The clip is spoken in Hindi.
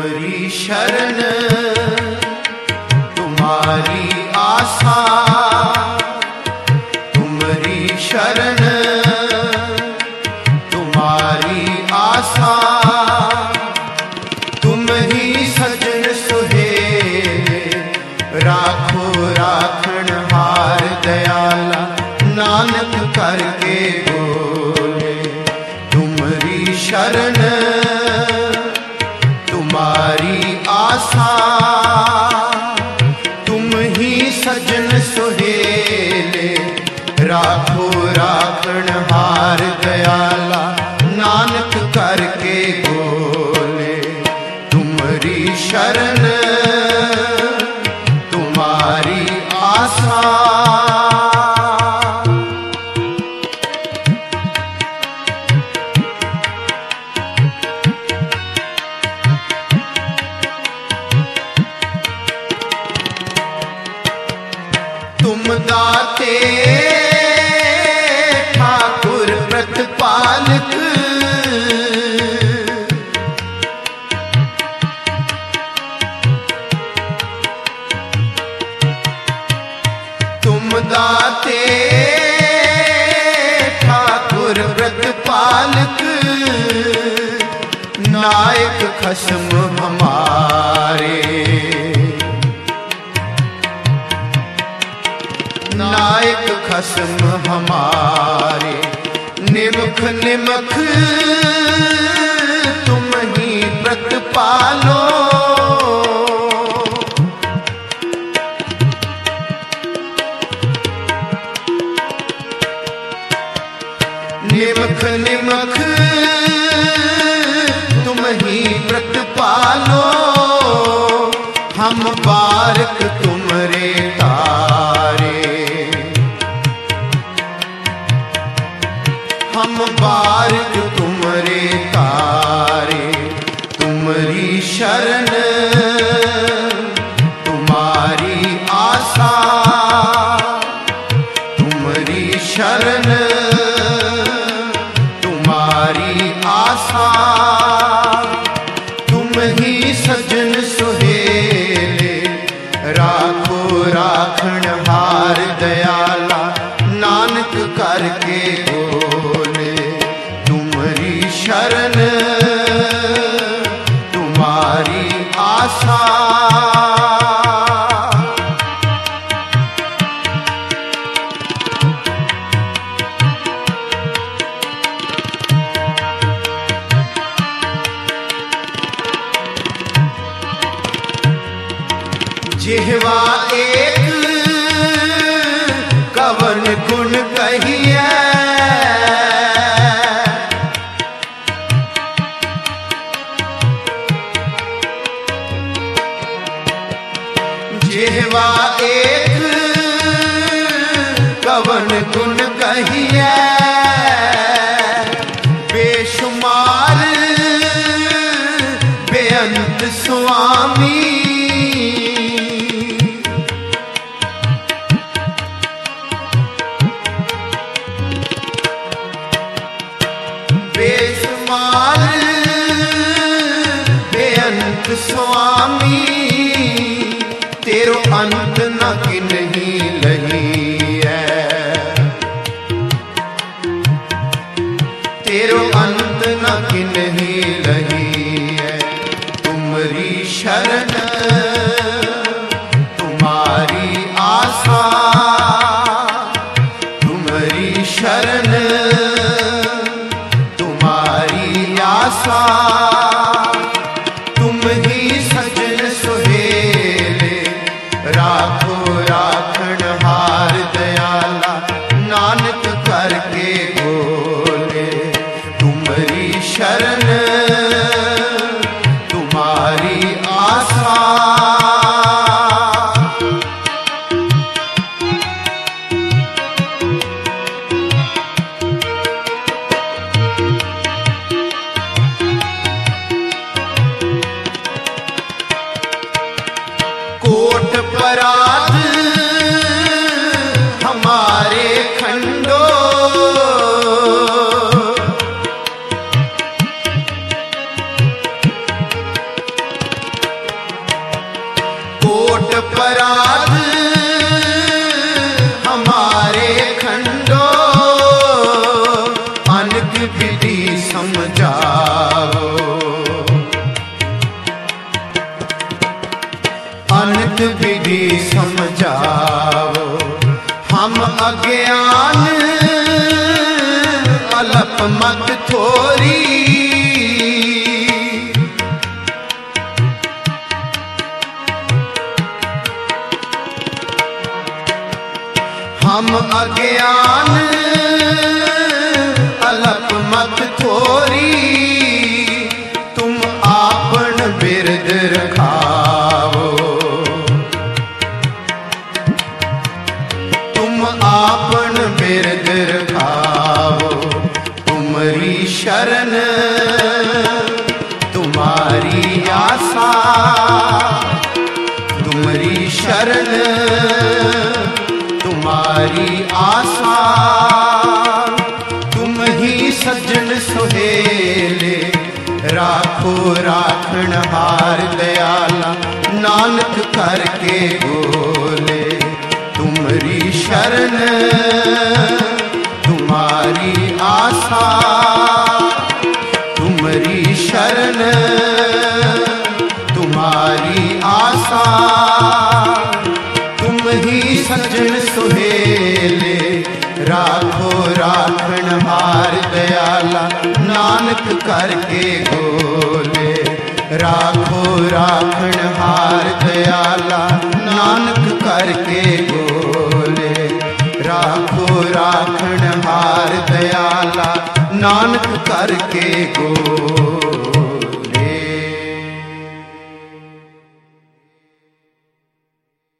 तुम्हारी शरण तुम्हारी आशा, तुम्हारी शरण तुम्हारी आशा, तुम ही सजन सुहेले राखो राखण हार दयाला, नानक करके बोले तुम्हारी शरण तुम्हारी आशा, तुम ही सजन सुहेले राखो राखण हार दयाला, नानक करके बोले तुम्हारी शरण तुम्हारी आशा। तुम दाते ठाकुर प्रतिपालक, तुम दाते ठाकुर प्रतिपालक, नायक खसम हमारे, नायक खसम हमारे, निमख निमख तुम ही प्रतिपालो, निमख निमख तुम ही प्रतिपालो, हम बारक तुमरे तारे, हम बारक तुमरे तारे, तुम्हारी शरण तुम्हारी आशा, तुम्हारी शरण तुम्हारी आशा, तुम ही सजन सुहेले राखो राखण हार दयाला, नानक करके बोले तुम्हारी शरण तुम्हारी आशा। जिह्वा एक कवन गुण कहिए, जिह्वा एक कवन गुण कहिए, बेशुमार बेअंत स्वामी, बेशुमार बेअंत स्वामी, तेरो अंत न किन्हीं लही है, तेरो अंत न किन्हीं लही है, तुम्हारी शरण तुम्हारी आशा, तुम्हारी शरण तुम्हारी आशा, तुम ही सजन सुहेले राखो राखण हार दयाला, नानक करके बोले तुम्हारी शरण तुम्हारी आशा। कोट परात हमारे खंडो, कोट पराध हमारे खंडो, अनक विधि समझाओ, अनक विधि समझाओ। हम अज्ञान अलप मत थोरी, हम अज्ञान अलप मत थोरी, तुम आपन बिरद रखाओ, तुम आपन बिरद रखाओ। तुम्हारी शरण तुम्हारी आशा, तुम्हारी शरण तुम्हारी आशा। तुम ही सज्जन सुहेले, राखो राखण हार दयाला, नानक करके बोले। तुम्हारी शरण तुम्हारी आशा, तुम्हारी शरण तुम्हारी आशा। तुम ही सज्जन सुहेले, राखो राखण हार दयाला, नानक करके बोले। राखो राखण हार दयाला, नानक करके बोले। राखो राखण हार दयाला, नानक करके बोले।